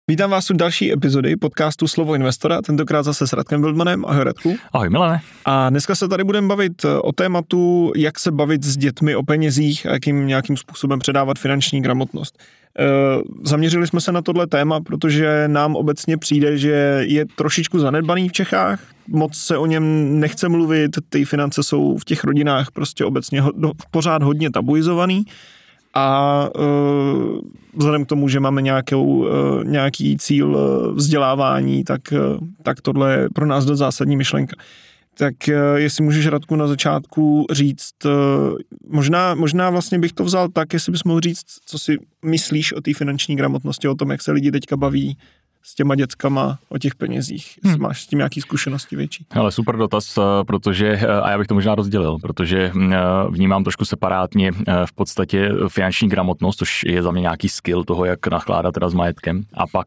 Vítám vás u další epizody podcastu Slovo investora, tentokrát zase s Radkem Wildmanem. Ahoj Radku. Ahoj Milane. A dneska se tady budeme bavit o tématu, jak se bavit s dětmi o penězích a jakým nějakým způsobem předávat finanční gramotnost. Zaměřili jsme se na tohle téma, protože nám obecně přijde, že je trošičku zanedbaný v Čechách, moc se o něm nechce mluvit, ty finance jsou v těch rodinách prostě obecně pořád hodně tabuizovaný. A vzhledem k tomu, že máme nějaký cíl vzdělávání, tak tohle je pro nás dost zásadní myšlenka. Tak jestli můžeš, Radku, na začátku říct, možná vlastně bych to vzal tak, jestli bys mohl říct, co si myslíš o té finanční gramotnosti, o tom, jak se lidi teďka baví s těma dětskama o těch penězích. Jestli máš s tím nějaký zkušenosti větší. Ale super dotaz, protože, a já bych to možná rozdělil, protože vnímám trošku separátně v podstatě finanční gramotnost, což je za mě nějaký skill toho, jak nakládat teda s majetkem, a pak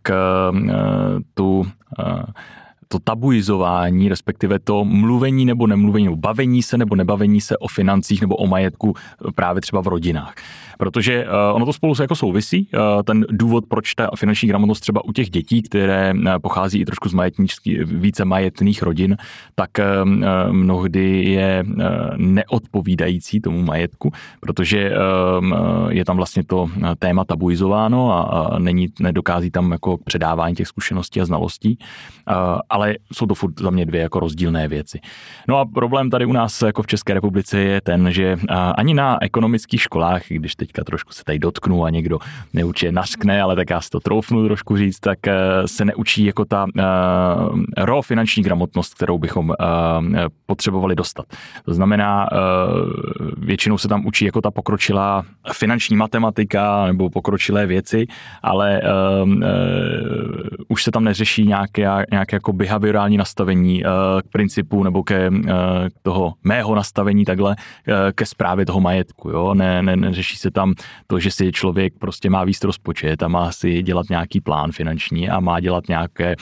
to tabuizování, respektive to mluvení nebo nemluvení, nebo bavení se nebo nebavení se o financích nebo o majetku právě třeba v rodinách. Protože ono to spolu jako souvisí, ten důvod, proč ta finanční gramotnost třeba u těch dětí, které pochází i trošku z více majetných rodin, tak mnohdy je neodpovídající tomu majetku, protože je tam vlastně to téma tabuizováno a nedokází tam jako předávání těch zkušeností a znalostí, ale jsou to furt za mě dvě jako rozdílné věci. No a problém tady u nás jako v České republice je ten, že ani na ekonomických školách, když teďka trošku se tady dotknu a někdo neurčitě nařkne, ale tak já si to troufnu trošku říct, tak se neučí jako ta raw finanční gramotnost, kterou bychom potřebovali dostat. To znamená, většinou se tam učí jako ta pokročilá finanční matematika nebo pokročilé věci, ale už se tam neřeší nějaké jako behaviorální nastavení k principu nebo ke toho mého nastavení takhle ke správě toho majetku. Jo? Neřeší se tam to, že si člověk prostě má víc rozpočet a má si dělat nějaký plán finanční a má dělat nějaké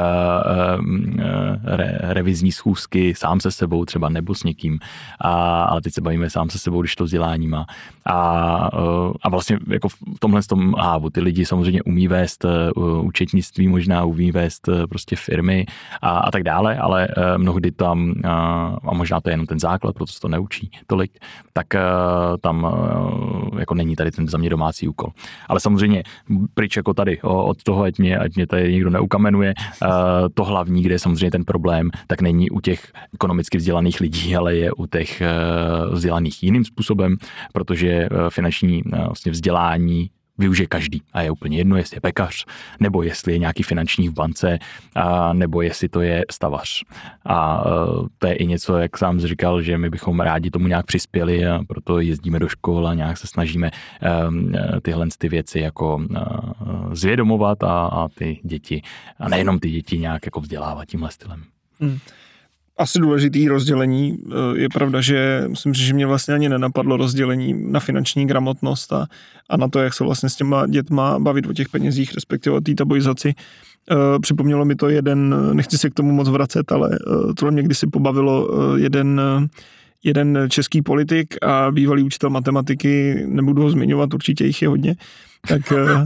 revizní schůzky sám se sebou třeba nebo s někým. Ale teď se bavíme sám se sebou, když to vzdělání má. A vlastně jako v tomhle hávu ty lidi samozřejmě umí vést účetnictví, možná umí vést prostě firmy a tak dále, ale mnohdy tam, a možná to je jenom ten základ, proto se to neučí tolik, tak tam jako není tady ten za mě domácí úkol. Ale samozřejmě pryč jako tady od toho, ať mě tady někdo neukamenuje, to hlavní, kde je samozřejmě ten problém, tak není u těch ekonomicky vzdělaných lidí, ale je u těch vzdělaných jiným způsobem, protože finanční vlastně vzdělání využije každý a je úplně jedno, jestli je pekař, nebo jestli je nějaký finančník v bance, nebo jestli to je stavař. A to je i něco, jak sám říkal, že my bychom rádi tomu nějak přispěli a proto jezdíme do škol a nějak se snažíme tyhle ty věci jako zvědomovat a ty děti, a nejenom ty děti nějak jako vzdělávat tímhle stylem. Asi důležitý rozdělení. Je pravda, že myslím, že mě vlastně ani nenapadlo rozdělení na finanční gramotnost a na to, jak se vlastně s těma dětma bavit o těch penězích, respektive o té tabuizaci. Připomnělo mi to nechci se k tomu moc vracet, ale tohle mě kdysi pobavilo jeden český politik a bývalý učitel matematiky, nebudu ho zmiňovat, určitě jich je hodně, tak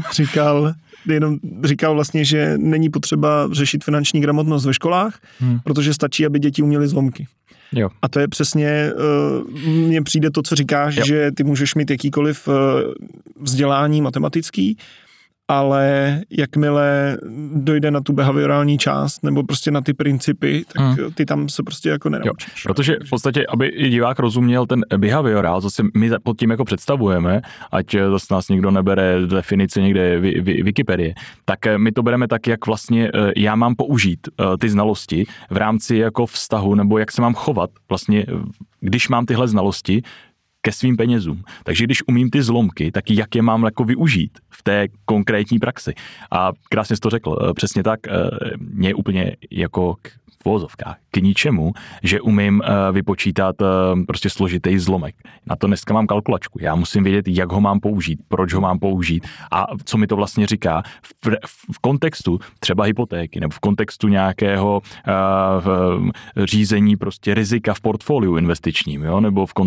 říkal vlastně, že není potřeba řešit finanční gramotnost ve školách, protože stačí, aby děti uměly zlomky. Jo. A to je přesně, mně přijde to, co říkáš, že ty můžeš mít jakýkoliv vzdělání matematický, ale jakmile dojde na tu behaviorální část nebo prostě na ty principy, tak ty tam se prostě jako nenaučíš. Jo, protože v podstatě, aby divák rozuměl ten behaviorál, co si my pod tím jako představujeme, ať zase nás někdo nebere definici někde Wikipedie, tak my to bereme tak, jak vlastně já mám použít ty znalosti v rámci jako vztahu, nebo jak se mám chovat vlastně, když mám tyhle znalosti ke svým penězům. Takže když umím ty zlomky, tak jak je mám jako využít v té konkrétní praxi. A krásně jsi to řekl, přesně tak, mě úplně jako v uvozovkách k ničemu, že umím vypočítat prostě složitý zlomek. Na to dneska mám kalkulačku. Já musím vědět, jak ho mám použít, proč ho mám použít a co mi to vlastně říká v kontextu třeba hypotéky nebo v kontextu nějakého řízení prostě rizika v portfoliu investičním, jo? Nebo v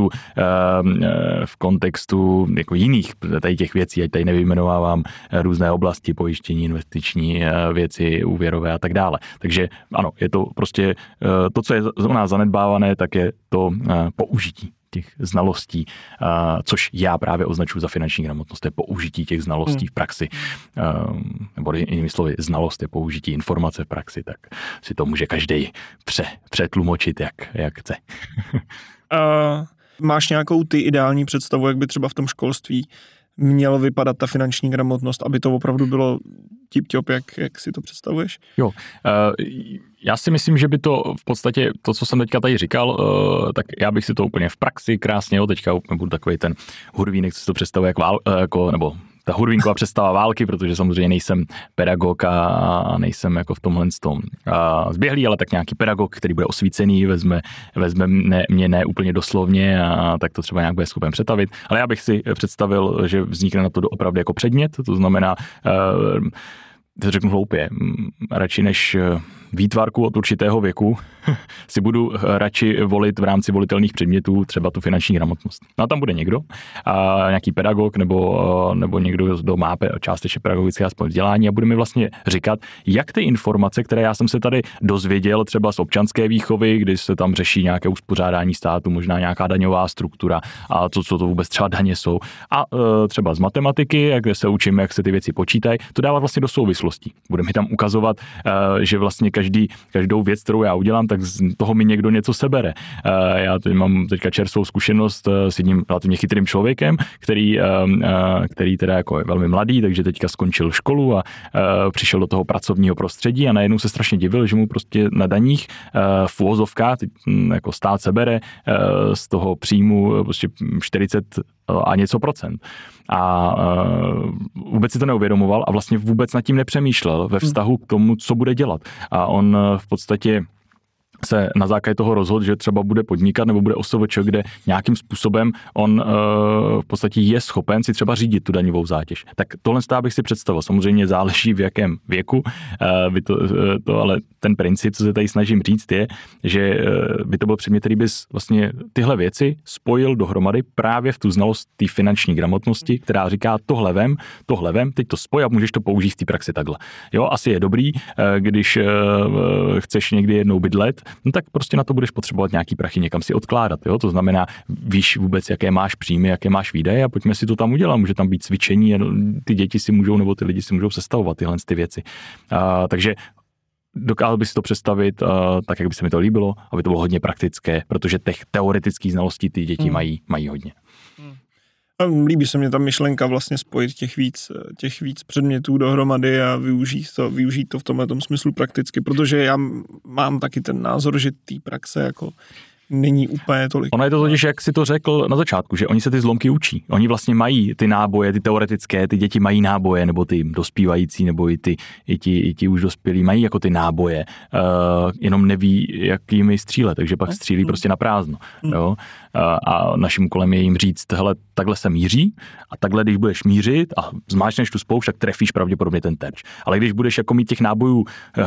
kontextu jako jiných tady těch věcí, ať tady nevyjmenovávám různé oblasti, pojištění, investiční věci, úvěrové a tak dále. Takže ano, je to prostě to, co je u nás zanedbávané, tak je to použití těch znalostí, což já právě označuji za finanční gramotnost, to je použití těch znalostí v praxi. Nebo jinými slovy, znalost je použití informace v praxi, tak si to může každý přetlumočit, jak chce. Máš nějakou ty ideální představu, jak by třeba v tom školství mělo vypadat ta finanční gramotnost, aby to opravdu bylo tip-top, jak si to představuješ? Jo, já si myslím, že by to v podstatě, to, co jsem teďka tady říkal, tak já bych si to úplně v praxi krásně, teďka budu takový ten hurvínek, co si to představuje nebo ta hurvínková představa války, protože samozřejmě nejsem pedagog a nejsem jako v tomhle tom zběhlý, ale tak nějaký pedagog, který bude osvícený, vezme mě ne úplně doslovně a tak to třeba nějak bude schopen přetavit. Ale já bych si představil, že vznikne na to opravdu jako předmět, to znamená, to řeknu hloupě, radši než výtvarku od určitého věku si budu radši volit v rámci volitelných předmětů třeba tu finanční gramotnost. No a tam bude někdo, nějaký pedagog nebo někdo, kdo má částečně pedagogické vzdělání a bude mi vlastně říkat, jak ty informace, které já jsem se tady dozvěděl třeba z občanské výchovy, kdy se tam řeší nějaké uspořádání státu, možná nějaká daňová struktura a co to vůbec třeba daně jsou. A třeba z matematiky, kde se učím, jak se ty věci počítají, to dává vlastně do souvislostí. Bude mi tam ukazovat, že vlastně každou věc, kterou já udělám, tak z toho mi někdo něco sebere. Já teď mám teďka čerstvou zkušenost s jedním relativně chytrým člověkem, který teda jako je velmi mladý, takže teďka skončil školu a přišel do toho pracovního prostředí a najednou se strašně divil, že mu prostě na daních v uvozovkách jako stát sebere z toho příjmu prostě 40 a něco procent. A vůbec si to neuvědomoval a vlastně vůbec nad tím nepřemýšlel ve vztahu k tomu, co bude dělat. A on v podstatě se na základě toho rozhodl, že třeba bude podnikat nebo bude OSVČ, kde nějakým způsobem on v podstatě je schopen si třeba řídit tu daňovou zátěž. Tak tohle bych si představil. Samozřejmě záleží v jakém věku, ale ten princip, co se tady snažím říct, je, že by to byl předmět, který bys vlastně tyhle věci spojil dohromady právě v tu znalost té finanční gramotnosti, která říká tohle vem, teď to spoj a můžeš to použít v té praxi takhle. Jo, asi je dobrý, když chceš někdy jednou bydlet, no tak prostě na to budeš potřebovat nějaký prachy někam si odkládat, jo? To znamená, víš vůbec, jaké máš příjmy, jaké máš výdaje a pojďme si to tam udělat. Může tam být cvičení a ty děti si můžou, nebo ty lidi si můžou sestavovat tyhle ty věci. Takže dokázal bych si to představit tak, jak by se mi to líbilo, aby to bylo hodně praktické, protože těch teoretických znalostí ty děti mají hodně. Líbí se mě ta myšlenka vlastně spojit těch víc předmětů dohromady a využít to v tomhletom smyslu prakticky, protože já mám taky ten názor, že té praxe jako není úplně tolik. Ono je to totiž, jak si to řekl na začátku, že oni se ty zlomky učí. Oni vlastně mají ty náboje, ty teoretické, ty děti mají náboje, nebo ty dospívající, nebo i ti už dospělí mají jako ty náboje, jenom neví, jak jimi střílet, takže pak střílí prostě na prázdno. Jo? A naším úkolem je jim říct, hele, takhle se míří a takhle, když budeš mířit a zmáčneš tu spoušť, tak trefíš pravděpodobně ten terč. Ale když budeš jako mít těch nábojů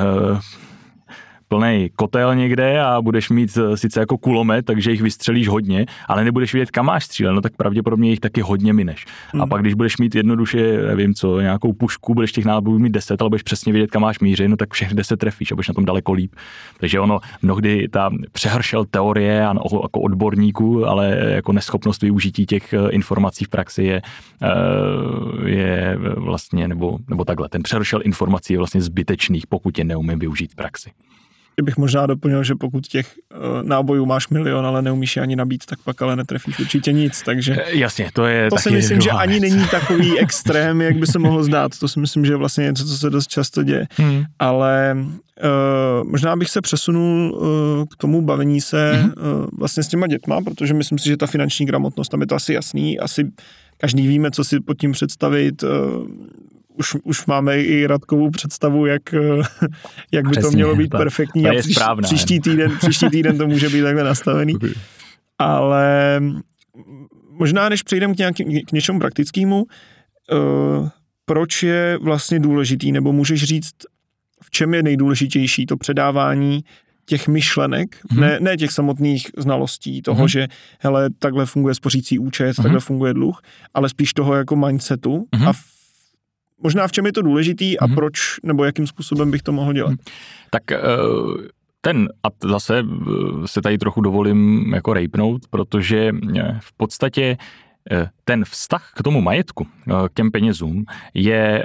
plnej kotel někde a budeš mít sice jako kulomet, takže jich vystřelíš hodně, ale nebudeš vědět, kam máš střílet, no tak pravděpodobně jich taky hodně mineš. A pak, když budeš mít jednoduše, nevím co, nějakou pušku, budeš těch nábojů mít 10, ale budeš přesně vědět, kam máš mířit, no tak všech 10 trefíš a budeš na tom daleko líp. Takže ono mnohdy ta přehršel teorie a jako odborníků, ale jako neschopnost využití těch informací v praxi je vlastně, nebo takhle, ten přehršel informací je vlastně zbytečných, pokud je neumím využít v praxi. Bych možná doplnil, že pokud těch nábojů máš milion, ale neumíš je ani nabít, tak pak ale netrefíš určitě nic, takže... Jasně, to je to taky si myslím, že ani není takový extrém, jak by se mohlo zdát. To si myslím, že je vlastně něco, co se dost často děje. Ale možná bych se přesunul k tomu bavení se vlastně s těma dětma, protože myslím si, že ta finanční gramotnost, tam je to asi jasný, asi každý víme, co si pod tím představit. už máme i Radkovou představu, jak by přesně, to mělo být perfektní. To je správná. Příští týden to může být takhle nastavený. Okay. Ale možná, než přejdeme k něčemu praktickému, proč je vlastně důležitý, nebo můžeš říct, v čem je nejdůležitější to předávání těch myšlenek, ne těch samotných znalostí toho, že hele, takhle funguje spořící účet, takhle funguje dluh, ale spíš toho jako mindsetu a možná v čem je to důležitý a proč, nebo jakým způsobem bych to mohl dělat. Tak a zase se tady trochu dovolím jako rejpnout, protože v podstatě ten vztah k tomu majetku, k těm penězům je,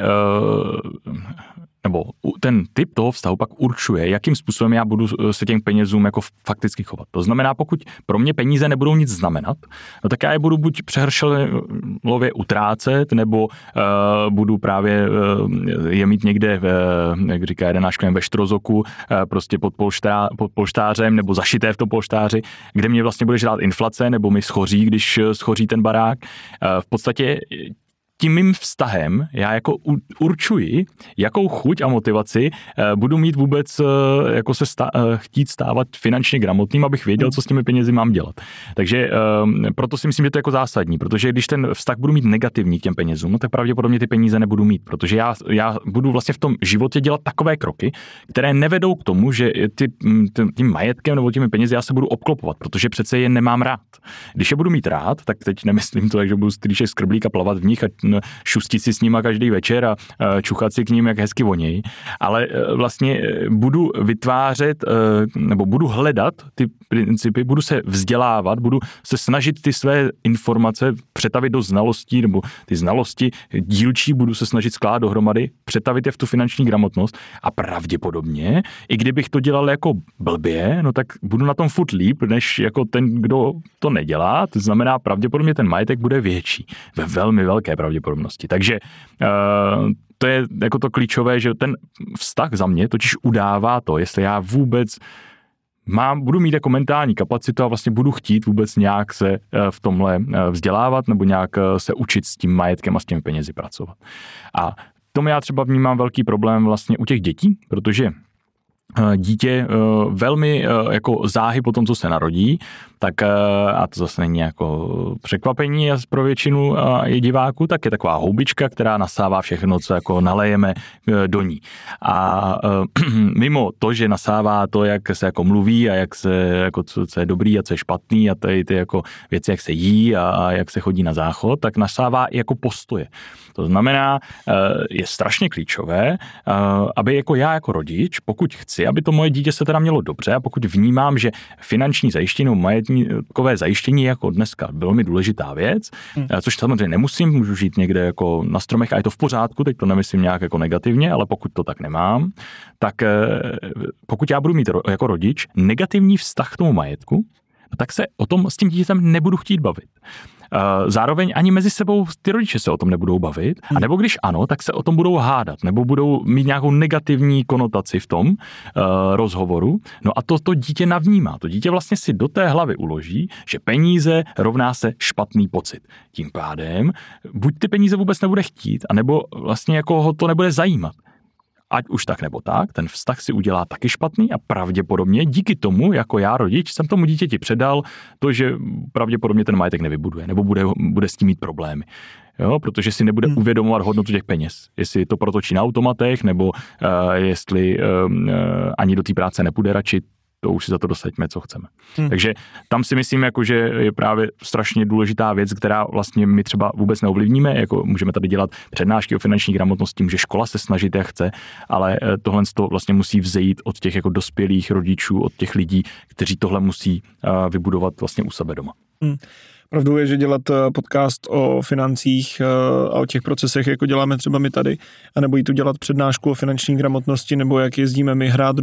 nebo ten typ toho vztahu pak určuje, jakým způsobem já budu se těm penězům jako fakticky chovat. To znamená, pokud pro mě peníze nebudou nic znamenat, no tak já je budu buď přehršelově utrácet, nebo budu právě je mít někde, jak říká jeden náš klient, ve štrozoku, prostě pod polštářem, nebo zašité v tom polštáři, kde mě vlastně bude žrát inflace, nebo mi schoří, když schoří ten barák. V podstatě tím mým vztahem já jako určuji, jakou chuť a motivaci budu mít vůbec jako se chtít stávat finančně gramotným, abych věděl, co s těmi penězi mám dělat. Takže proto si myslím, že to je jako zásadní, protože když ten vztah budu mít negativní k těm penězům, no tak pravděpodobně ty peníze nebudu mít, protože já budu vlastně v tom životě dělat takové kroky, které nevedou k tomu, že tím majetkem nebo těmi penězi já se budu obklopovat, protože přece je nemám rád. Když je budu mít rád, tak teď nemyslím to, že budu strýček z krblík a plavat v nich a šustit si s nima každý večer a čuchat si k ním, jak hezky vonějí, ale vlastně budu vytvářet nebo budu hledat ty principy, budu se vzdělávat, budu se snažit ty své informace přetavit do znalostí, nebo ty znalosti dílčí budu se snažit skládat dohromady, přetavit je v tu finanční gramotnost a pravděpodobně, i kdybych to dělal jako blbě, no tak budu na tom furt líp, než jako ten, kdo to nedělá, to znamená pravděpodobně ten majetek bude větší, ve velmi velké pravděpodobnosti. Takže to je jako to klíčové, že ten vztah za mě totiž udává to, jestli já vůbec budu mít jako mentální kapacitu a vlastně budu chtít vůbec nějak se v tomhle vzdělávat nebo nějak se učit s tím majetkem a s těmi penězi pracovat. A tomu já třeba vnímám velký problém vlastně u těch dětí, protože dítě velmi jako záhy po tom, co se narodí, tak, a to zase není jako překvapení pro většinu diváků, tak je taková houbička, která nasává všechno, co jako nalejeme do ní. A mimo to, že nasává to, jak se jako mluví a jak se, jako co je dobrý a co je špatný a ty jako věci, jak se jí a jak se chodí na záchod, tak nasává i jako postoje. To znamená, je strašně klíčové, aby jako já jako rodič, pokud chci, aby to moje dítě se teda mělo dobře a pokud vnímám, že finanční zajištění nebo majetkové zajištění je jako dneska velmi důležitá věc, což samozřejmě nemusím, můžu žít někde jako na stromech a je to v pořádku, teď to nemyslím nějak jako negativně, ale pokud to tak nemám, tak pokud já budu mít jako rodič negativní vztah k tomu majetku, tak se o tom s tím dítětem nebudu chtít bavit. Zároveň ani mezi sebou ty rodiče se o tom nebudou bavit, a nebo když ano, tak se o tom budou hádat, nebo budou mít nějakou negativní konotaci v tom rozhovoru. No a to dítě navnímá. To dítě vlastně si do té hlavy uloží, že peníze rovná se špatný pocit. Tím pádem buď ty peníze vůbec nebude chtít, anebo vlastně jako ho to nebude zajímat. Ať už tak nebo tak, ten vztah si udělá taky špatný a pravděpodobně díky tomu, jako já rodič, jsem tomu dítěti předal to, že pravděpodobně ten majetek nevybuduje, nebo bude s tím mít problémy. Jo, protože si nebude uvědomovat hodnotu těch peněz. Jestli to protočí na automatech, nebo jestli ani do té práce nepůjde radši, to už si za to dosaďme, co chceme. Takže tam si myslím, jako, že je právě strašně důležitá věc, která vlastně my třeba vůbec neovlivníme, jako můžeme tady dělat přednášky o finanční gramotnosti, může škola se snažit, jak chce, ale tohle to vlastně musí vzejít od těch jako dospělých rodičů, od těch lidí, kteří tohle musí vybudovat vlastně u sebe doma. Pravdou je, že dělat podcast o financích a o těch procesech, jako děláme třeba my tady, anebo jít tu dělat přednášku o finanční gramotnosti, nebo jak jezdíme my hrát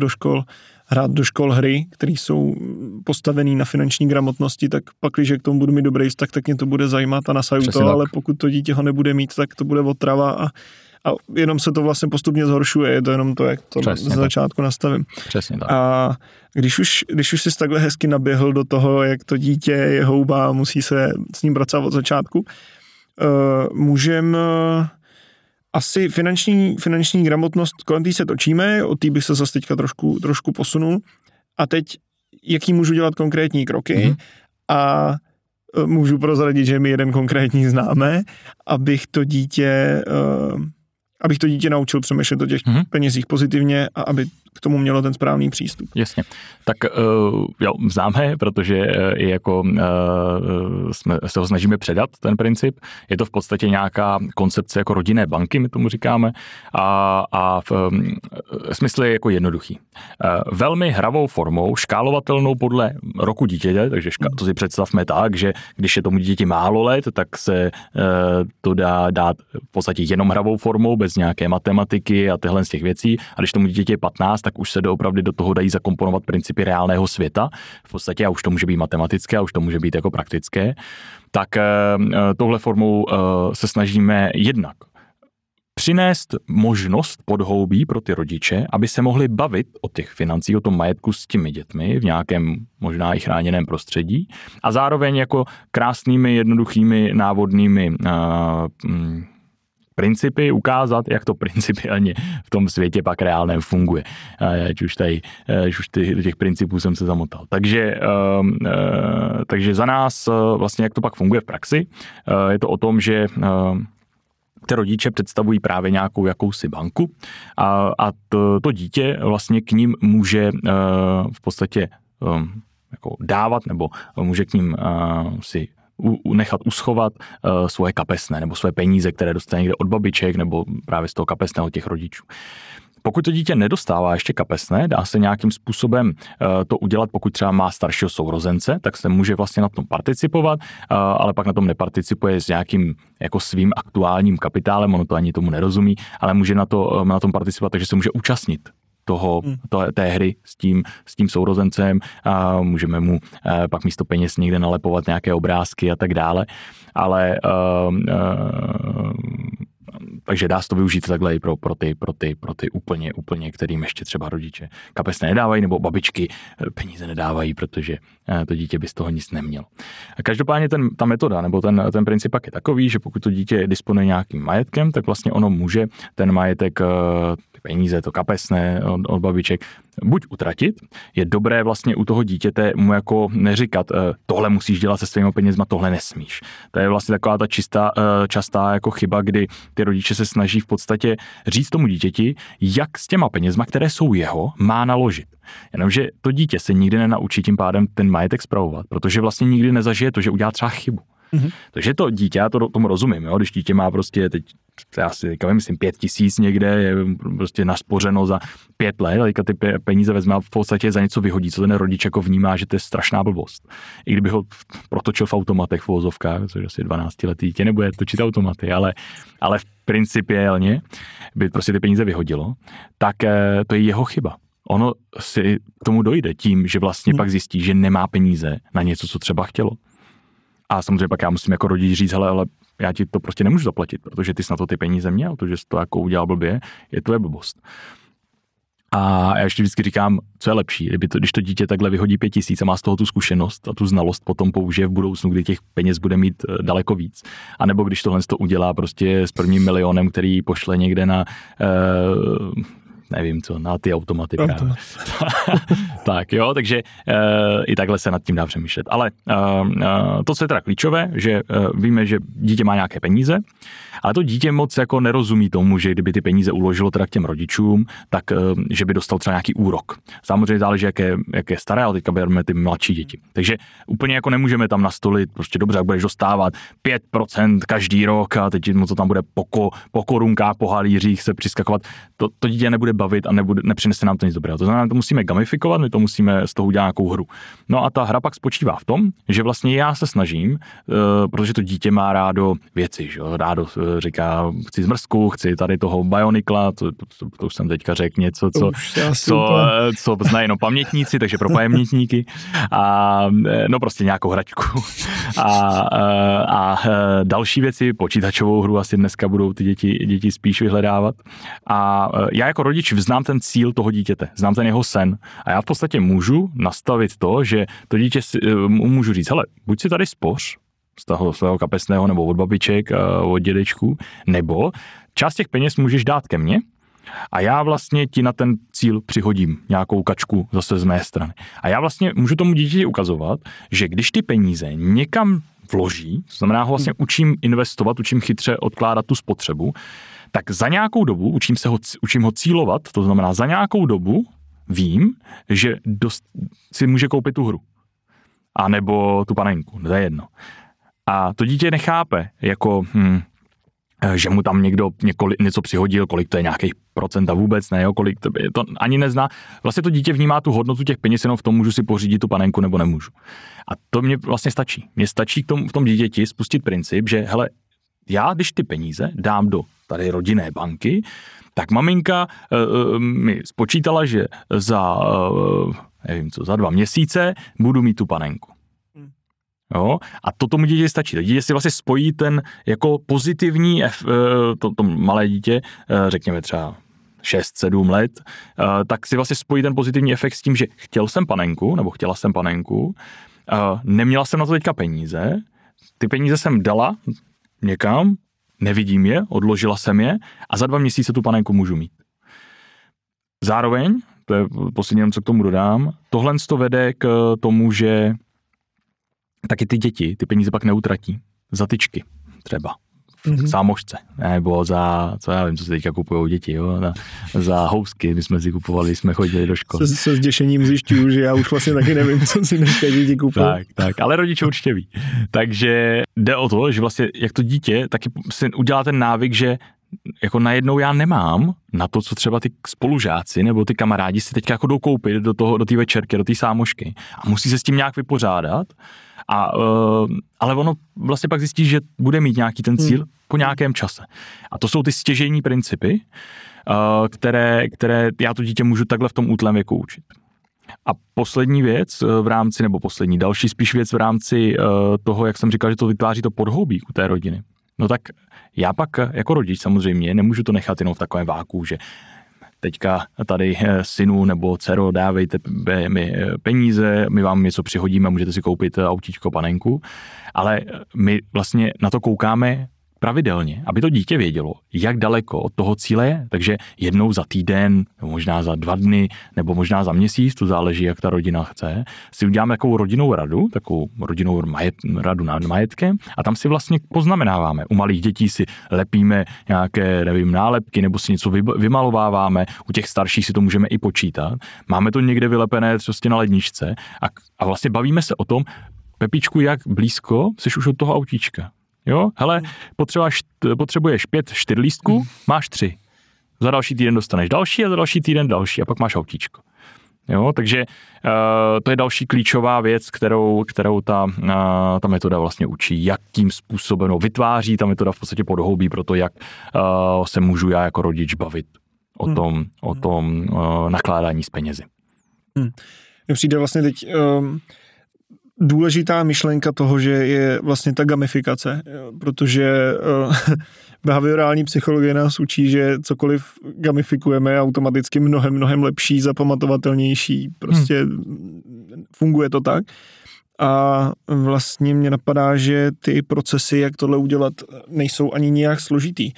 do škol hry, které jsou postavené na finanční gramotnosti, tak pak, když k tomu budu mít dobrý vztah, tak mě to bude zajímat a nasaju to, ale pokud to dítě ho nebude mít, tak to bude otrava a jenom se to vlastně postupně zhoršuje, je to jenom to, jak to z začátku nastavím. Přesně tak. A když už jsi takhle hezky naběhl do toho, jak to dítě je houba a musí se s ním pracovat od začátku, můžeme asi finanční gramotnost, kolem té se točíme, od té bych se zase teďka trošku posunul. A teď, jaký můžu dělat konkrétní kroky a můžu prozradit, že my jeden konkrétní známe, abych to dítě naučil přemýšlet o těch penězích pozitivně a aby k tomu mělo ten správný přístup. Jasně. Tak jo, známe, protože i jako se ho snažíme předat, ten princip. Je to v podstatě nějaká koncepce jako rodinné banky, my tomu říkáme, a v smyslu je jako jednoduchý. Velmi hravou formou, škálovatelnou podle roku dítěte, takže to si představme tak, že když je tomu dítěti málo let, tak se to dá dát v podstatě jenom hravou formou, bez nějaké matematiky a tyhle z těch věcí. A když tomu dítěti je 15, tak už se doopravdy do toho dají zakomponovat principy reálného světa. V podstatě a už to může být matematické a už to může být jako praktické. Tak touhle formou se snažíme jednak přinést možnost podhoubí pro ty rodiče, aby se mohli bavit o těch financích, o tom majetku s těmi dětmi v nějakém možná i chráněném prostředí a zároveň jako krásnými, jednoduchými, návodnými principy ukázat, jak to principiálně v tom světě pak reálném funguje. Už do těch principů jsem se zamotal. Takže za nás vlastně, jak to pak funguje v praxi, je to o tom, že ty rodiče představují právě nějakou jakousi banku a to dítě vlastně k ním může v podstatě jako dávat nebo může k ním si nechat uschovat svoje kapesné nebo své peníze, které dostane někde od babiček nebo právě z toho kapesného těch rodičů. Pokud to dítě nedostává ještě kapesné, dá se nějakým způsobem to udělat, pokud třeba má staršího sourozence, tak se může vlastně na tom participovat, ale pak na tom neparticipuje s nějakým jako svým aktuálním kapitálem, ono to ani tomu nerozumí, ale může na tom participovat, takže se může účastnit té hry s tím sourozencem a můžeme mu pak místo peněz někde nalepovat nějaké obrázky a tak dále, ale takže dá se to využít takhle i pro ty úplně, kterým ještě třeba rodiče kapesné nedávají, nebo babičky peníze nedávají, protože to dítě by z toho nic nemělo. Každopádně ta metoda, nebo ten princip pak je takový, že pokud to dítě disponuje nějakým majetkem, tak vlastně ono může ten majetek, peníze, to kapesné od babiček, buď utratit, je dobré vlastně u toho dítěte mu jako neříkat, tohle musíš dělat se svýma penězma, tohle nesmíš. To je vlastně taková ta častá jako chyba, kdy ty rodiče se snaží v podstatě říct tomu dítěti, jak s těma penězma, které jsou jeho, má naložit. Jenomže to dítě se nikdy nenaučí tím pádem ten majetek spravovat, protože vlastně nikdy nezažije to, že udělá třeba chybu. Takže to dítě, já tomu rozumím, jo? Když dítě má prostě teď, já si teďka myslím 5 000 někde, je prostě naspořeno za 5 let, a teďka ty peníze vezme a v podstatě za něco vyhodí, co ten rodič jako vnímá, že to je strašná blbost. I kdyby ho protočil v automatech v uvozovkách, což asi 12letý dítě nebude točit automaty, ale v principiálně by prostě ty peníze vyhodilo, tak to je jeho chyba. Ono si k tomu dojde tím, že vlastně pak zjistí, že nemá peníze na něco, co třeba chtělo. A samozřejmě pak já musím jako rodič říct, ale já ti to prostě nemůžu zaplatit, protože ty jsi na to ty peníze měl, to, že jsi to jako udělal blbě, je tvoje blbost. A já ještě vždycky říkám, co je lepší, když to dítě takhle vyhodí 5 000 a má z toho tu zkušenost a tu znalost potom použije v budoucnu, kdy těch peněz bude mít daleko víc. A nebo když tohle to udělá prostě s prvním milionem, který pošle někde na nevím co, na ty automaty právě. Tak jo, takže i takhle se nad tím dá přemýšlet. Ale to, co je teda klíčové, že víme, že dítě má nějaké peníze, ale to dítě moc jako nerozumí tomu, že kdyby ty peníze uložilo teda k těm rodičům, tak že by dostal třeba nějaký úrok. Samozřejmě záleží, jak je staré, ale teďka bereme ty mladší děti. Takže úplně jako nemůžeme tam nastolit, prostě dobře, jak budeš dostávat 5% každý rok a teď mu to tam bude po korunkách, po halířích se přiskakovat. To dítě nebude bavit a nepřinese nám to nic dobrého. To znamená, to musíme gamifikovat, my to musíme z toho udělat nějakou hru. No a ta hra pak spočívá v tom, že vlastně já se snažím, protože to dítě má rádo věci, že? Rádo říká, chci zmrzku, chci tady toho Bionicla, to už jsem teďka řekl něco, co znají jenom pamětníci, takže pro pamětníky a no prostě nějakou hračku. A další věci, počítačovou hru asi dneska budou ty děti spíš vyhledávat. A já jako rodič znám ten cíl toho dítěte, znám ten jeho sen a já v podstatě můžu nastavit to, že to dítě můžu říct, hele, buď si tady spoř, z toho svého kapesného nebo od babiček, od dědečků, nebo část těch peněz můžeš dát ke mně a já vlastně ti na ten cíl přihodím nějakou kačku zase z mé strany. A já vlastně můžu tomu dítěti ukazovat, že když ty peníze někam vloží, to znamená ho vlastně učím investovat, učím chytře odkládat tu spotřebu, tak za nějakou dobu, učím ho cílovat, to znamená za nějakou dobu vím, že si může koupit tu hru. A nebo tu panenku, to je jedno. A to dítě nechápe, jako, že mu tam někdo něco přihodil, kolik to je nějakých procent a vůbec ne, jo, kolik to ani nezná. Vlastně to dítě vnímá tu hodnotu těch peněz jenom v tom, můžu si pořídit tu panenku nebo nemůžu. A to mě vlastně stačí. Mně stačí v tom dítěti spustit princip, že hele, já když ty peníze dám do tady rodinné banky, tak maminka mi spočítala, že za 2 měsíce budu mít tu panenku. Jo? A to tomu dítě stačí. To dítě si vlastně spojí ten jako pozitivní, to malé dítě, řekněme třeba 6-7 let, tak si vlastně spojí ten pozitivní efekt s tím, že chtěla jsem panenku, neměla jsem na to teďka peníze, ty peníze jsem dala někam, nevidím je, odložila jsem je a za 2 měsíce tu panenku můžu mít. Zároveň, to je poslední, co k tomu dodám, tohle to vede k tomu, že taky ty děti ty peníze pak neutratí. Za tyčky třeba. V sámošce. Nebo za, co já vím, co si teďka kupujou děti, jo? Za housky, my jsme si kupovali, jsme chodili do školy. Se zděšením zjišťuju, že já už vlastně taky nevím, co si dneska děti kupují. Tak, ale rodiče určitě ví. Takže jde o to, že vlastně jak to dítě taky si udělá ten návyk, že jako najednou já nemám na to, co třeba ty spolužáci nebo ty kamarádi si teďka jako jdou koupit do té večerky, do té sámošky a musí se s tím nějak vypořádat. Ale ono vlastně pak zjistí, že bude mít nějaký ten cíl po nějakém čase. A to jsou ty stěžejní principy, které já to dítě můžu takhle v tom útlém věku učit. A poslední věc další spíš věc v rámci toho, jak jsem říkal, že to vytváří to podhoubí u té rodiny. No tak já pak jako rodič samozřejmě nemůžu to nechat jenom v takovém váku, že teďka tady synu nebo dcero dávejte mi peníze, my vám něco přihodíme, můžete si koupit autíčko, panenku, ale my vlastně na to koukáme pravidelně, aby to dítě vědělo, jak daleko od toho cíle je. Takže jednou za týden, nebo možná za 2 dny, nebo možná za měsíc, to záleží, jak ta rodina chce, si uděláme takovou rodinnou radu nad majetkem a tam si vlastně poznamenáváme. U malých dětí si lepíme nějaké, nálepky, nebo si něco vymalováváme, u těch starších si to můžeme i počítat. Máme to někde vylepené prostě na ledničce a vlastně bavíme se o tom, Pepičku, jak blízko jsi už od toho autíčka. Jo, hele, potřebuješ 5 čtyřlístků, máš 3. Za další týden dostaneš další a za další týden další a pak máš autíčko. Jo, takže to je další klíčová věc, kterou ta metoda vlastně učí, jakým způsobem vytváří ta metoda v podstatě podhoubí pro to, jak se můžu já jako rodič bavit o tom nakládání s penězi. Mně přijde vlastně teď důležitá myšlenka toho, že je vlastně ta gamifikace, protože behaviorální psychologie nás učí, že cokoliv gamifikujeme je automaticky mnohem lepší, zapamatovatelnější, prostě funguje to tak. A vlastně mě napadá, že ty procesy, jak tohle udělat, nejsou ani nijak složitý.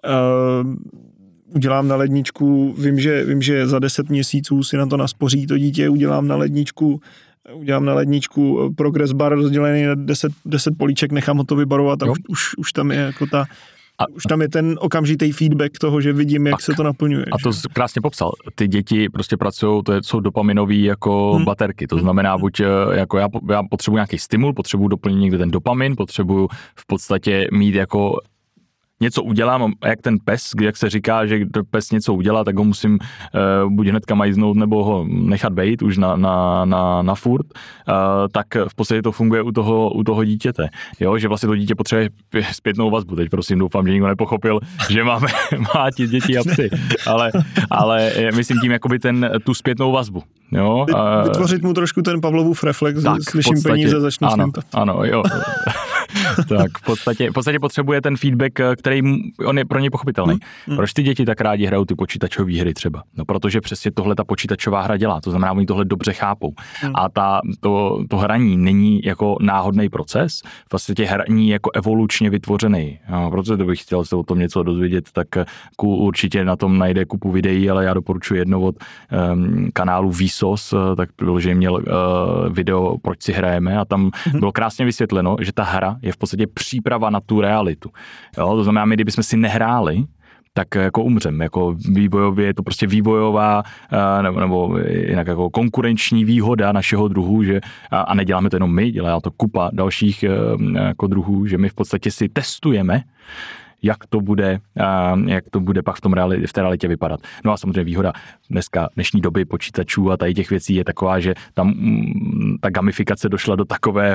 Udělám na ledničku, vím, že za 10 měsíců si na to naspoří to dítě, udělám na ledničku progress bar rozdělený na 10 políček, nechám ho to vybarovat a už tam je jako už tam je ten okamžitý feedback toho, že vidím, jak se to naplňuje. A to krásně popsal. Ty děti prostě pracují, jsou dopaminové jako baterky. To znamená, buď jako já potřebuji nějaký stimul, potřebuji doplnit někde ten dopamin, potřebuji v podstatě mít jako něco udělám, jak ten pes, jak se říká, že pes něco udělá, tak ho musím buď hnedka majznout, nebo ho nechat bejt už na furt, tak v podstatě to funguje u toho dítěte. Jo, že vlastně to dítě potřebuje zpětnou vazbu. Teď prosím, doufám, že nikdo nepochopil, že máme mlátit děti a psy. Ale myslím tím jakoby tu zpětnou vazbu. Jo? Vytvořit mu trošku ten Pavlovův reflex, tak, slyším podstatě, peníze, začnu snímtat. Ano, jo. Tak v podstatě potřebuje ten feedback, který on je pro něj pochopitelný. Proč ty děti tak rádi hrajou ty počítačové hry třeba? No protože přesně tohle ta počítačová hra dělá, to znamená, oni tohle dobře chápou. A to hraní není jako náhodný proces, v podstatě hraní jako evolučně vytvořený. Protože to bych chtěl se o tom něco dozvědět, tak určitě na tom najde kupu videí, ale já doporučuji jedno od kanálu Vsauce, tak vyloženě měl video Proč si hrajeme a tam bylo krásně vysvětleno, že ta hra je v podstatě příprava na tu realitu. Jo, to znamená, my kdybychom si nehráli, tak jako umřem, jako vývojově je to prostě vývojová nebo jinak jako konkurenční výhoda našeho druhu, že a neděláme to jenom my, dělá to kupa dalších jako druhů, že my v podstatě si testujeme, jak to bude pak v té realitě vypadat. No a samozřejmě výhoda dnešní doby počítačů a tady těch věcí je taková, že tam ta gamifikace došla do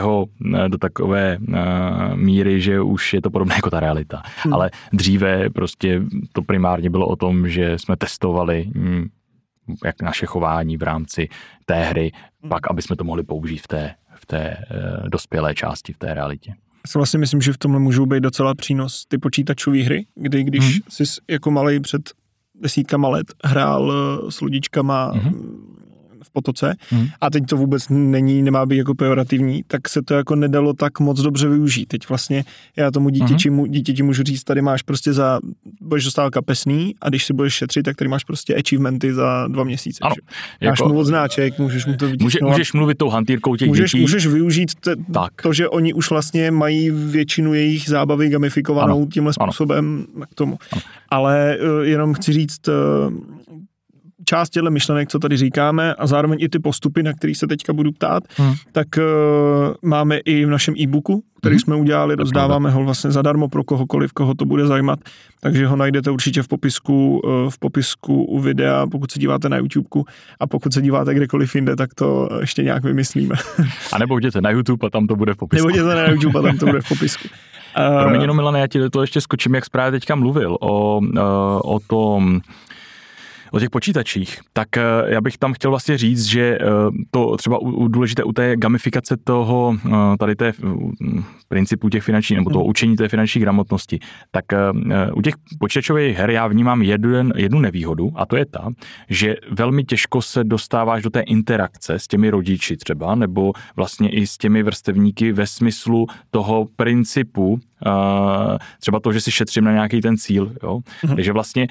takové míry, že už je to podobné jako ta realita. Ale dříve prostě to primárně bylo o tom, že jsme testovali jak naše chování v rámci té hry, pak aby jsme to mohli použít v té dospělé části, v té realitě. Já si vlastně myslím, že v tomhle můžou být docela přínos ty počítačové hry, když jsi jako malej před 10 let hrál s ludičkama v potoce a teď to vůbec nemá být jako pejorativní, tak se to jako nedalo tak moc dobře využít. Teď vlastně já tomu dítěti můžu říct, tady máš prostě budeš dostávat kapesný a když si budeš šetřit, tak tady máš prostě achievementy za 2 měsíce. Ano, máš mu odznáček, můžeš mu to vidět. Můžeš mluvit tou hantýrkou těch dětí. Můžeš využít to, že oni už vlastně mají většinu jejich zábavy gamifikovanou tímhle způsobem k tomu. Ano. Ale jenom chci říct, část těchto myšlenek, co tady říkáme a zároveň i ty postupy, na který se teďka budu ptát, tak máme i v našem e-booku, který jsme udělali, rozdáváme ho vlastně zadarmo pro kohokoliv, koho to bude zajímat, takže ho najdete určitě v popisku u videa, pokud se díváte na YouTubeku a pokud se díváte kdekoliv jinde, tak to ještě nějak vymyslíme. A nebo jděte na YouTube a tam to bude v popisku. Nebo jděte na YouTube a tam to bude v popisku. Promiň jenom, Milane, já ti do toho ještě skočím, jak právě teďka mluvil o těch počítačích, tak já bych tam chtěl vlastně říct, že to třeba důležité u té gamifikace toho, tady té principu těch finančních, nebo toho učení té finanční gramotnosti, tak u těch počítačových her já vnímám jednu nevýhodu a to je ta, že velmi těžko se dostáváš do té interakce s těmi rodiči třeba, nebo vlastně i s těmi vrstevníky ve smyslu toho principu, třeba to, že si šetřím na nějaký ten cíl, jo. Takže vlastně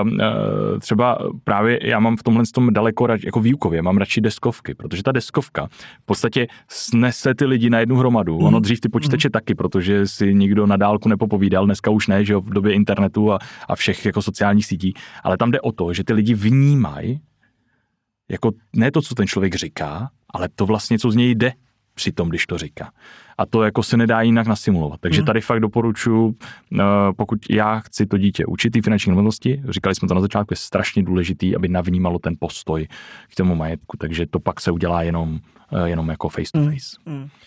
třeba právě já mám v tomhle tom daleko jako výukově, mám radši deskovky, protože ta deskovka v podstatě snese ty lidi na jednu hromadu. Ono dřív ty počítače taky, protože si nikdo na dálku nepopovídal, dneska už ne, že jo, v době internetu a všech jako sociálních sítí, ale tam jde o to, že ty lidi vnímají jako ne to, co ten člověk říká, ale to vlastně, co z něj jde při tom, když to říká. A to jako se nedá jinak nasimulovat. Takže tady fakt doporučuji, pokud já chci to dítě učit té finanční gramotnosti, říkali jsme to na začátku, je strašně důležitý, aby navnímalo ten postoj k tomu majetku, takže to pak se udělá jenom jako face to face.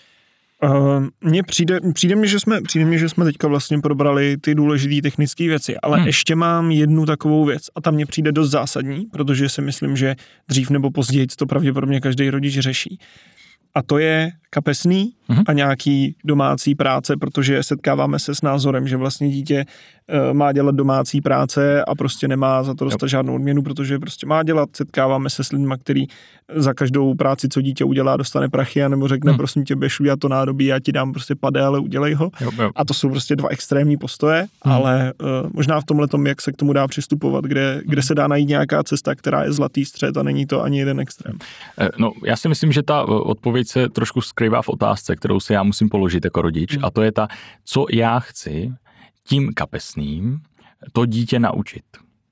Mně přijde mi, že jsme teďka vlastně probrali ty důležité technické věci, ale ještě mám jednu takovou věc a ta mně přijde dost zásadní, protože si myslím, že dřív nebo později to pravděpodobně každý rodič řeší. A to je kapesný a nějaký domácí práce, protože setkáváme se s názorem, že vlastně dítě má dělat domácí práce a prostě nemá za to dostat žádnou odměnu, protože prostě má dělat. Setkáváme se s lidmi, který za každou práci, co dítě udělá, dostane prachy, anebo řekne, prosím tě, běž udělat to nádobí, já ti dám prostě pade, ale udělej ho. A to jsou prostě 2 extrémní postoje, ale možná v tomhletom, jak se k tomu dá přistupovat, kde se dá najít nějaká cesta, která je zlatý střed a není to ani jeden extrém. No, já si myslím, že ta odpověď se trošku skrývá v otázce, kterou si já musím položit jako rodič, a to je ta, co já chci tím kapesným to dítě naučit.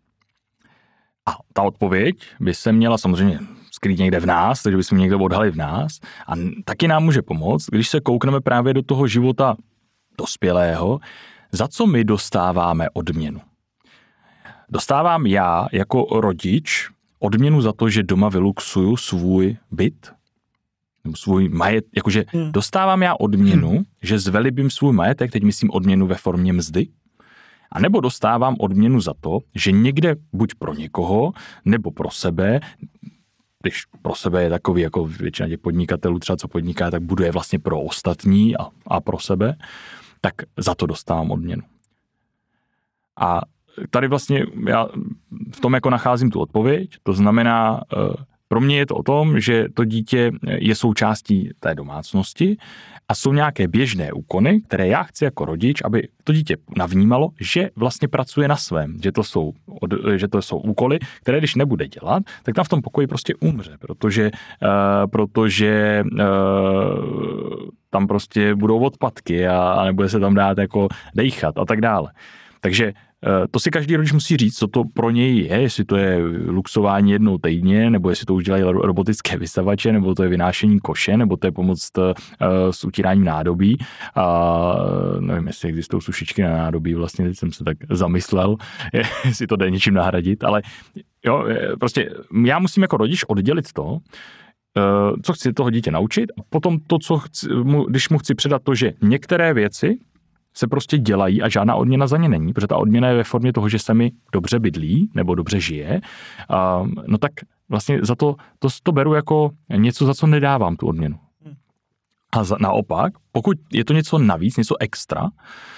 A ta odpověď by se měla samozřejmě skrýt někde v nás, takže bychom někde odhalili v nás a taky nám může pomoct, když se koukneme právě do toho života dospělého, za co my dostáváme odměnu. Dostávám já jako rodič odměnu za to, že doma vyluxuju svůj byt, svůj majetek, jakože dostávám já odměnu, že zvelibím svůj majetek, teď myslím odměnu ve formě mzdy, a nebo dostávám odměnu za to, že někde buď pro někoho, nebo pro sebe, když pro sebe je takový, jako většina těch podnikatelů třeba co podniká, tak buduje vlastně pro ostatní a pro sebe, tak za to dostávám odměnu. A tady vlastně já v tom jako nacházím tu odpověď, to znamená, pro mě je to o tom, že to dítě je součástí té domácnosti a jsou nějaké běžné úkony, které já chci jako rodič, aby to dítě navnímalo, že vlastně pracuje na svém, že to jsou úkoly, které když nebude dělat, tak tam v tom pokoji prostě umře, protože tam prostě budou odpadky a nebude se tam dát jako dejchat a tak dále. Takže to si každý rodič musí říct, co to pro něj je, jestli to je luxování jednou týdně, nebo jestli to už dělají robotické vysavače, nebo to je vynášení koše, nebo to je pomoc s utíráním nádobí. A nevím, jestli existují sušičky na nádobí, vlastně teď jsem se tak zamyslel, jestli to jde něčím nahradit, ale jo, prostě já musím jako rodič oddělit to, co chci toho dítě naučit, a potom to, co když mu chci předat to, že některé věci se prostě dělají a žádná odměna za ně není, protože ta odměna je ve formě toho, že se mi dobře bydlí nebo dobře žije, no tak vlastně za to beru jako něco, za co nedávám tu odměnu. A naopak, pokud je to něco navíc, něco extra,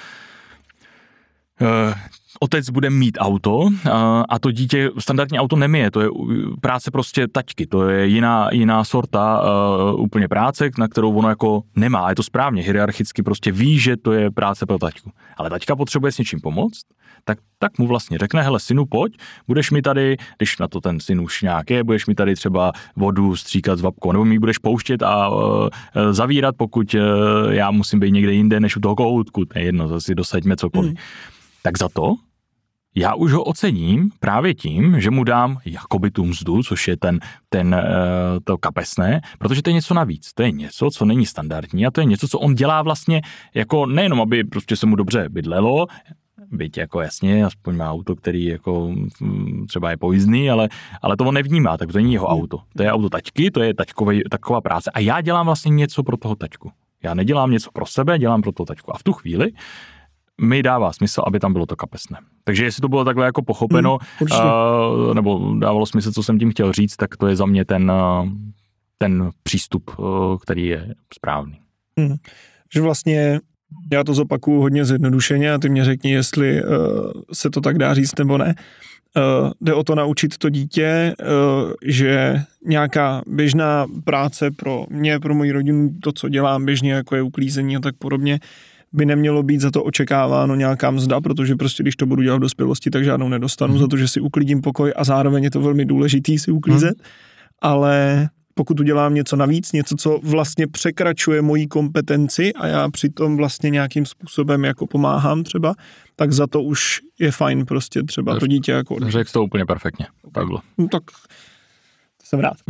otec bude mít auto a to dítě standardní auto nemije, to je práce prostě taťky, to je jiná sorta úplně práce, na kterou ono jako nemá, je to správně, hierarchicky prostě ví, že to je práce pro taťku. Ale taťka potřebuje s něčím pomoct, tak mu vlastně řekne, hele synu, pojď, budeš mi tady, když na to ten syn už nějak je, budeš mi tady třeba vodu stříkat s vapkou, nebo mi budeš pouštět a zavírat, pokud já musím být někde jinde, než u toho kohoutku, to je jedno, zase dosaďme cokoliv. Tak za to já už ho ocením právě tím, že mu dám jakoby tu mzdu, což je to kapesné, protože to je něco navíc. To je něco, co není standardní a to je něco, co on dělá vlastně jako nejenom, aby prostě se mu dobře bydlelo, byť jako jasně, aspoň má auto, který jako třeba je pojízdný, ale to on nevnímá, tak to není jeho auto. To je auto taťky, to je taková práce a já dělám vlastně něco pro toho taťku. Já nedělám něco pro sebe, dělám pro toho taťku. A v tu chvíli mi dává smysl, aby tam bylo to kapesné. Takže jestli to bylo takhle jako pochopeno, nebo dávalo smysl, co jsem tím chtěl říct, tak to je za mě ten přístup, který je správný. Že vlastně já to zopakuju hodně zjednodušeně a ty mě řekni, jestli se to tak dá říct nebo ne. Jde o to naučit to dítě, že nějaká běžná práce pro mě, pro moji rodinu, to, co dělám běžně, jako je uklízení a tak podobně, by nemělo být za to očekáváno nějaká mzda, protože prostě když to budu dělat v dospělosti, tak žádnou nedostanu za to, že si uklidím pokoj a zároveň je to velmi důležitý si uklízet, ale pokud udělám něco navíc, něco, co vlastně překračuje moji kompetenci a já přitom vlastně nějakým způsobem jako pomáhám třeba, tak za to už je fajn prostě třeba to dítě jako... Řekl to úplně perfektně. Takhle. No tak jsem rád.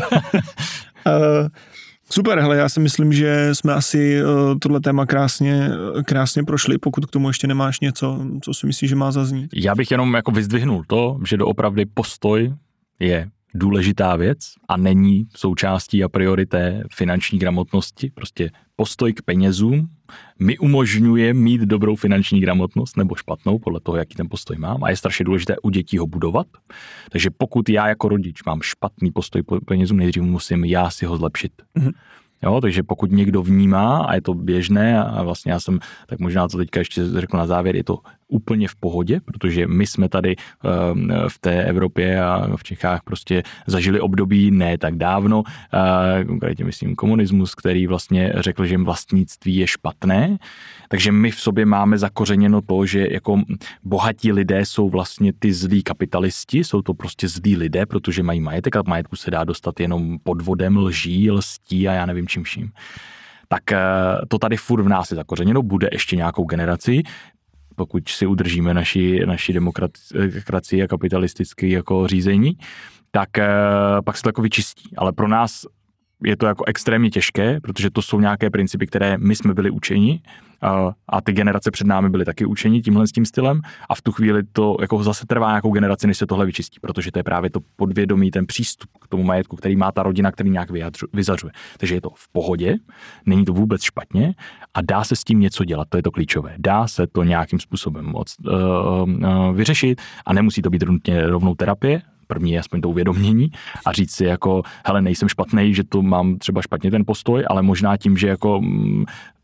Super, hele, já si myslím, že jsme asi tohle téma krásně prošli, pokud k tomu ještě nemáš něco, co si myslíš, že má zaznít. Já bych jenom jako vyzdvihnul to, že doopravdy postoj je důležitá věc a není součástí a priori té finanční gramotnosti. Prostě postoj k penězům mi umožňuje mít dobrou finanční gramotnost nebo špatnou, podle toho, jaký ten postoj mám. A je strašně důležité u dětí ho budovat. Takže pokud já jako rodič mám špatný postoj k penězům, nejdřív musím já si ho zlepšit. Jo, takže pokud někdo vnímá a je to běžné a vlastně já jsem, tak možná to teďka ještě řekl na závěr, je to úplně v pohodě, protože my jsme tady v té Evropě a v Čechách prostě zažili období ne tak dávno, konkrétně myslím komunismus, který vlastně řekl, že vlastnictví je špatné, takže my v sobě máme zakořeněno to, že jako bohatí lidé jsou vlastně ty zlí kapitalisti, jsou to prostě zlí lidé, protože mají majetek a majetku se dá dostat jenom podvodem, lží, lstí a já nevím čím vším. Tak to tady furt v nás je zakořeněno, bude ještě nějakou generaci, pokud si udržíme naši demokracii a kapitalistické jako řízení, tak pak se to jako vyčistí. Ale pro nás je to jako extrémně těžké, protože to jsou nějaké principy, které my jsme byli učeni a ty generace před námi byly taky učeni tímhle s tím stylem a v tu chvíli to jako zase trvá nějakou generaci, než se tohle vyčistí, protože to je právě to podvědomí, ten přístup k tomu majetku, který má ta rodina, který nějak vyzařuje. Takže je to v pohodě, není to vůbec špatně a dá se s tím něco dělat, to je to klíčové. Dá se to nějakým způsobem vyřešit a nemusí to být rovnou terapie, první je aspoň to uvědomění a říct si jako, hele, nejsem špatnej, že to mám třeba špatně ten postoj, ale možná tím, že jako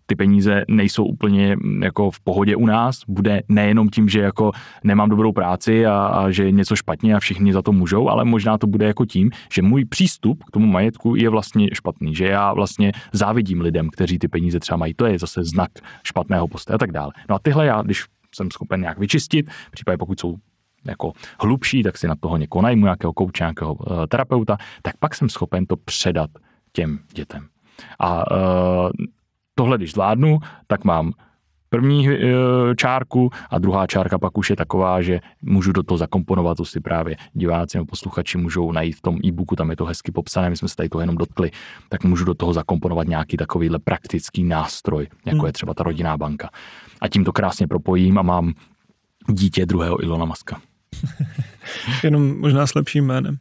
ty peníze nejsou úplně jako v pohodě u nás, bude nejenom tím, že jako nemám dobrou práci a že je něco špatně a všichni za to můžou, ale možná to bude jako tím, že můj přístup k tomu majetku je vlastně špatný, že já vlastně závidím lidem, kteří ty peníze třeba mají, to je zase znak špatného postoje a tak dále. No a tyhle já, když jsem schopen nějak vyčistit, v případě pokud jsou jako hlubší, tak si na toho někoho najmu, nějakého kouče, nějakého terapeuta, tak pak jsem schopen to předat těm dětem. A tohle, když zvládnu, tak mám první čárku a druhá čárka pak už je taková, že můžu do toho zakomponovat, to si právě diváci nebo posluchači můžou najít v tom e-booku, tam je to hezky popsané, my jsme se tady toho jenom dotkli, tak můžu do toho zakomponovat nějaký takovýhle praktický nástroj, jako je třeba ta rodinná banka. A tím to krásně propojím a mám dítě druhého Ilona Muska. Jenom možná s lepším jménem.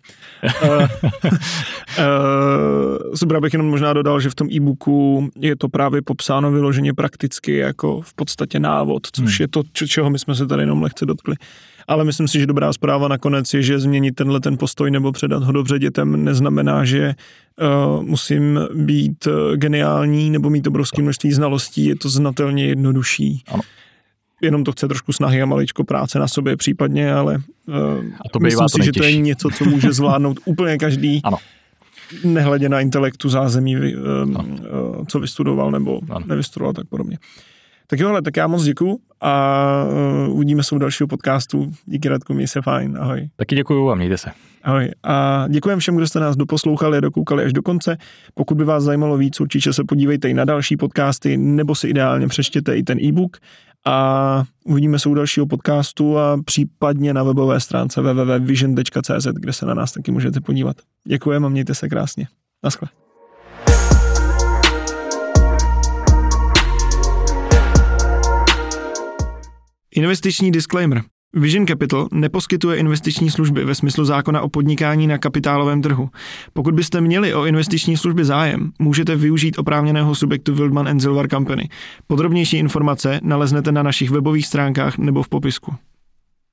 Super, bych jenom možná dodal, že v tom e-booku je to právě popsáno vyloženě prakticky jako v podstatě návod, což je to, čeho my jsme se tady jenom lehce dotkli. Ale myslím si, že dobrá zpráva nakonec je, že změnit ten postoj nebo předat ho dobře dětem neznamená, že musím být geniální nebo mít obrovské množství znalostí, je to znatelně jednodušší. Ano. Jenom to chce trošku snahy a maličko práce na sobě případně, ale to myslím si, že to je něco, co může zvládnout úplně každý, ano. Nehledě na intelektu, zázemí, co vystudoval nebo nevystudoval, tak podobně. Tak jo, ale tak já moc děkuju a uvidíme se u dalšího podcastu. Díky, Radku, měj se fajn, ahoj. Taky děkuju a mějte se. Ahoj a děkujem všem, kdo jste nás doposlouchali a dokoukali až do konce. Pokud by vás zajímalo víc, určitě se podívejte i na další podcasty, nebo si ideálně přečtěte i ten e-book a uvidíme se u dalšího podcastu a případně na webové stránce www.vision.cz, kde se na nás taky můžete podívat. Děkujeme a mějte se krásně. Naschle. Investiční disclaimer. Vision Capital neposkytuje investiční služby ve smyslu zákona o podnikání na kapitálovém trhu. Pokud byste měli o investiční služby zájem, můžete využít oprávněného subjektu Wildman & Silver Company. Podrobnější informace naleznete na našich webových stránkách nebo v popisku.